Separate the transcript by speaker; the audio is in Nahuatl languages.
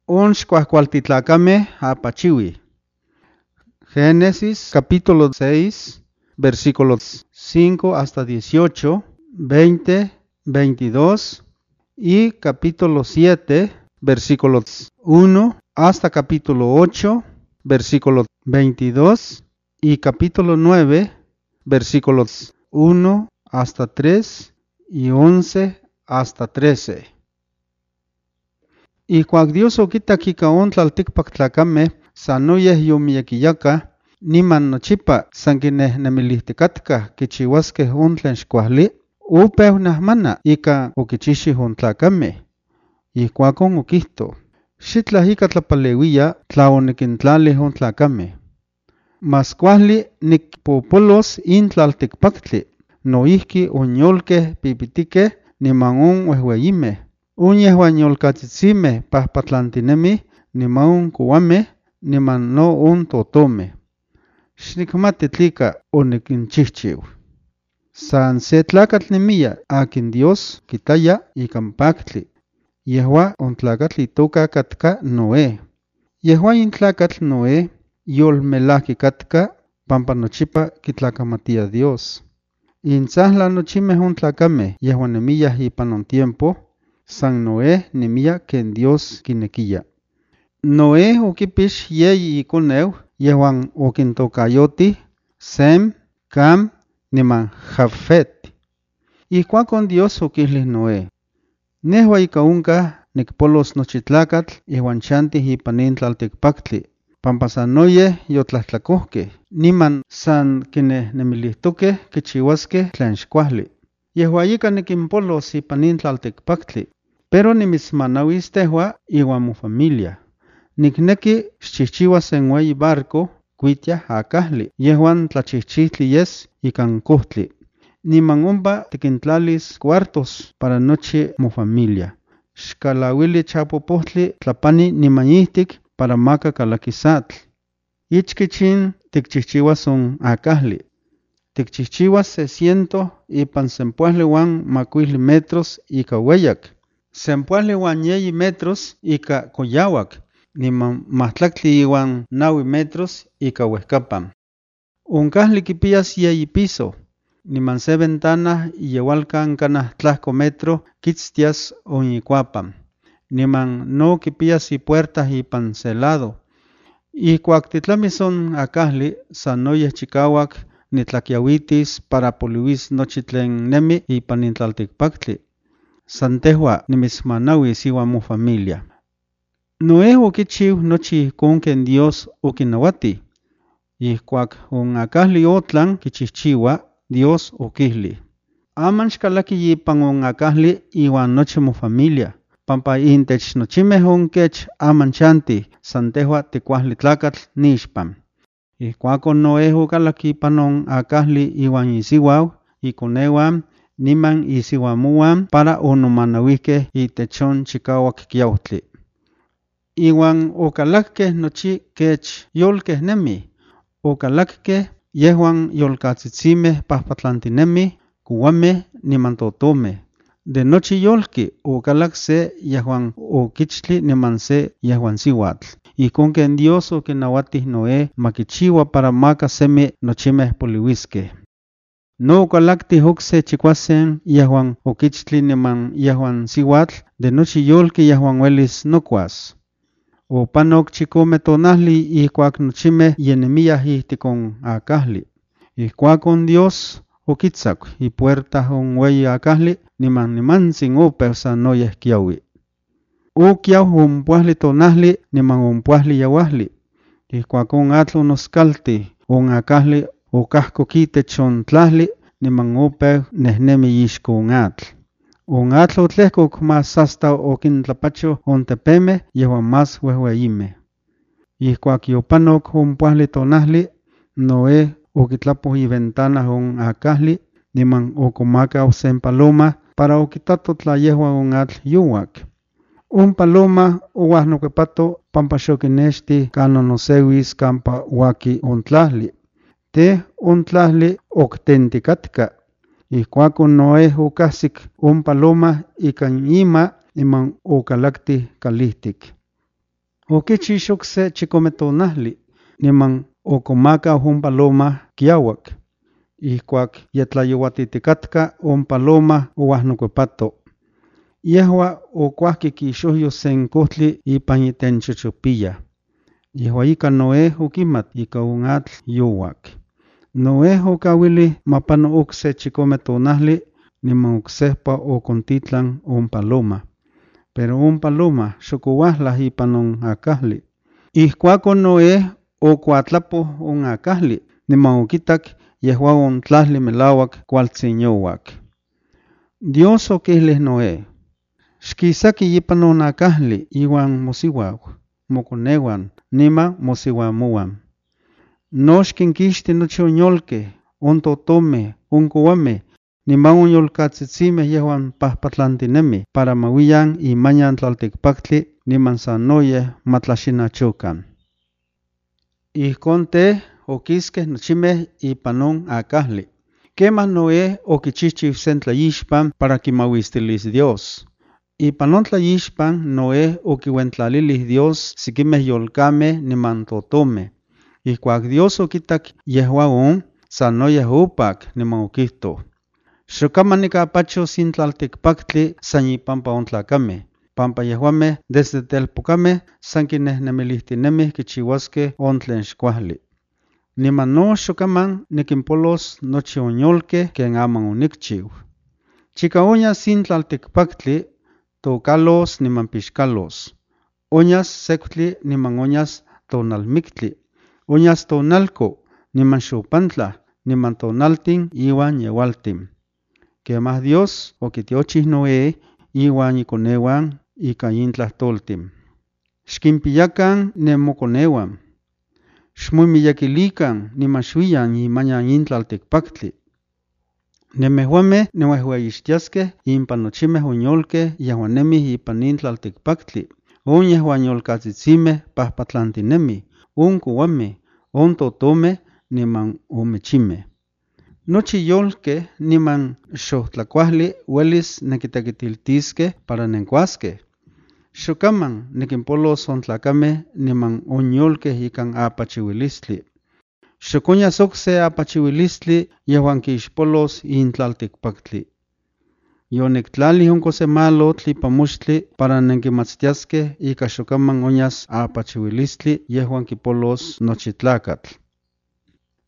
Speaker 1: onxkuajkualtitlakame apachiwi. Génesis capítulo 6, versículos 5 hasta 18, 20, 22 y capítulo 7, versículos 1 hasta capítulo 8, versículo 22 y capítulo 9, versículos 1 hasta 3 y 11 hasta 13. Ikuak Dios okitaki on tlaltikpaktlakame sanoyeh yomiyekiyaka, niman nochipa san kinehnemilihtikatka kichiwaskeh on tlen xkuajli, opeu nahmana ika okichixih on tlakame. Ikuakon okihto: xitlah ika tlapaleuia tla onikintlalih on tlakame. Mas kuajli nikpopolos in tlaltikpaktli, noihki on yolkeh pipitikeh niman on uehueyimeh, on yehuan yolkatzitsimeh pahpatlantinemih, niman on kouameh, niman no on totomeh. Xnikmati tlika onikinchihchiu. San se tlakatl nemiya akin Dios kitaya ikan paktli. Yehua on tlakatl itoka katka Noé. Yehua in tlakatl Noé yolmelahki katka pampa nochipa kitlakamatia Dios. Intzahla nochimeh on tlakame yehuan nemiyah ipan on tiempo, san Noé nemiya ken Dios kinekiya. Noé okipix yeyi ikoneu yehuan okintokayotih Sem, Cam, niman Jafet. Ikuakon Dios okilih Noé: nehua ika onkah nikpolos nochi tlakatl yehuan chantih ipan nin tlaltikpaktli, pampa sanoyeh yotlahtlakohkeh, niman san kinehnemilihtokeh kichiwaskeh tlen xkuajli. Yehua ika nikimpolos ipan nin tlaltikpaktli, pero nimitsmanauis tehua iwan mofamilia. Nikneki xchihchiwas sen ueyi barco kuitiah akahli yehuan tlachihchihtli yes ikan kohtli, niman ompa tikintlalis cuartos para nochi mofamilia. Xkalauili chapopohtli tlapani niman ihtik para maka kalakis atl. Ichkichin tikchihchiwas on akahli. Tikchihchiwas 600 ipan sempuajli uan makuili metros ika ueyak, sempuajli uan yeyi metros ika koyauak, niman mahtlaktli iwan 9 metros ika uehkapan. Onkahli kipiyas yeyi piso, niman se ventana iyeualkan kanah tlahko metro kitztias on ikuapan, niman no kipiyas ipuerta ipan se lado. Ikuak titlamis on akahli, sanoyeh chikawak nitlakiauitis para poliuis nochi tlen nemi ipan nin tlaltikpaktli. San tehua nimitsmanauis iwan mofamilia. Noé okichiu nochi ijkon ken Dios okinauati. Ikuak on akahli otlan kichihchiua, Dios okihli: aman xkalaki ipan on akahli iwan nochi mofamilia, pampa intech nochimeh onkech aman chantih san tehua tikuajli tlakatl nixpan. Ikuakon Noé okalaki ipan on akahli iwan isiuau, ikoneuan, niman isiuamoan para onomanauihkeh itech on chikauak kiautli. Iwan okalakkeh nochi kech yolkeh nemih. Okalakkeh yehuan yolkatzitsimeh pahpatlantinemih, kouameh niman totomeh. De nochi yolki okalak se yehuan okichtli niman se yehuan siuatl, ijkon ken Dios okinauatih Noé makichiua para maka semi nochimeh poliuiskeh. No okalaktih okse chikuasen yehuan okichtli niman yehuan siuatl de nochi yolki yehuan uelis nokuas. Opanok 10 tonahli ikuak nochimeh yenemiyah ihtik on akahli. Ikuakon Dios okitsak ipuerta on ueyi akahli, niman nimantsin opeu sanoyeh kiaui. Okiau ompuajli tonahli niman ompuajli yauajli. Ikuak on atl onoskaltih, on akahli okahkok itech on tlahli, niman opeu nehnemi ixko on atl. On atl otlehkok mas hasta okintlapacho on tepemeh yehuan mas uehueyimeh. Ikuak yopanok ompuajli tonahli, Noé okitlapoh iventana on akahli, niman okomakau sen paloma para okitato tla yehua on atl youak. On paloma ouahnokuepato pampa xokinexti kanon oseuis kampa uaki on tlahli. Te on tlahli oktentikatka. Ikuakon Noé okahsik on paloma ikan ima niman okalaktih kalihtik. Okichixok se chikome tonahli, niman okomaka on paloma kiauak. Ihkuak yetlayouatitikatka on paloma ouahnokuepato. Yehua okuahki kixohyo sen kohtli ipan itenchochopiyah. Yehua ika Noé okimat ika on atl youak. Noé okawili mapano okse chikome tonahli, niman oksehpa okontitlan on paloma. Pero on paloma xokouahlah ipan on akahli. Ihkuakon Noé okuatlapo on akahli, niman okitak yehua on tlahli melauak kualtzin youak. Dios okihlih Noé: xkisaki ipan on akahli iwan mosiuau, mokoneuan, niman mosiuamoan. No xkinkixti nochi on yolkeh, on totomeh, on kouameh, niman on yolkatzitsimeh yehuan pahpatlantinemi para mauiyan imayan tlaltikpaktli niman sanoyeh matlaxinachokan. Ihkon teh okiskeh nochimeh ipan on akahli. Kemah Noé okichihchiu sen tlaixpan para kimauistilis Dios. Ipan on tlaixpan Noé okiuentlalilih Dios sikimeh yolkameh niman totomeh. Ihkuak Dios okitak yehua on, sanoyeh opak niman okihtoh: xokaman nikapachos in tlaltikpaktli san ipampa on tlakameh, pampa yehuameh desde telpokameh san kinehnemilihtinemih kichiuaskeh on tlen xkuajli. Niman no xokaman nikimpolos nochi on yolkeh ken aman onikchiu. Chika onyas in tlaltikpaktli, tokalos niman pixkalos. Onyas sektli niman onyas tonalmiktli. Onyas tonalko, niman xopantlah, niman tonaltin iwan yeualtin. Kemah Dios okitiochih Noé iwan ikoneuan ika in tlahtoltin: xkimpiyakan nemokoneuan. Xmoimiyakilikan niman xuiyan imayan in tlaltikpaktli. Nemehuameh niuehueyixtiaskeh impan nochimeh on yolkeh yehuan nemih ipan in tlaltikpaktli, on yehuan yolkatzitsimeh pahpatlantinemih, on kouameh, on totomeh niman on michimeh. Nochi yolkeh niman xohtlakuahli uelis nenkitekitiltiskeh para nenkuaskeh. Xokaman nikimpolos on tlakameh niman on yolkeh ikan apachiuilistli. Xokonyas okse apachiuilistli yehuan kiixpolos in tlaltikpaktli. Yoniktlalih on kosemalotl ipan moxtli para nenkimatstiaskeh ika xokaman onyas apachiuilistli yehuan kipolos nochi tlakatl.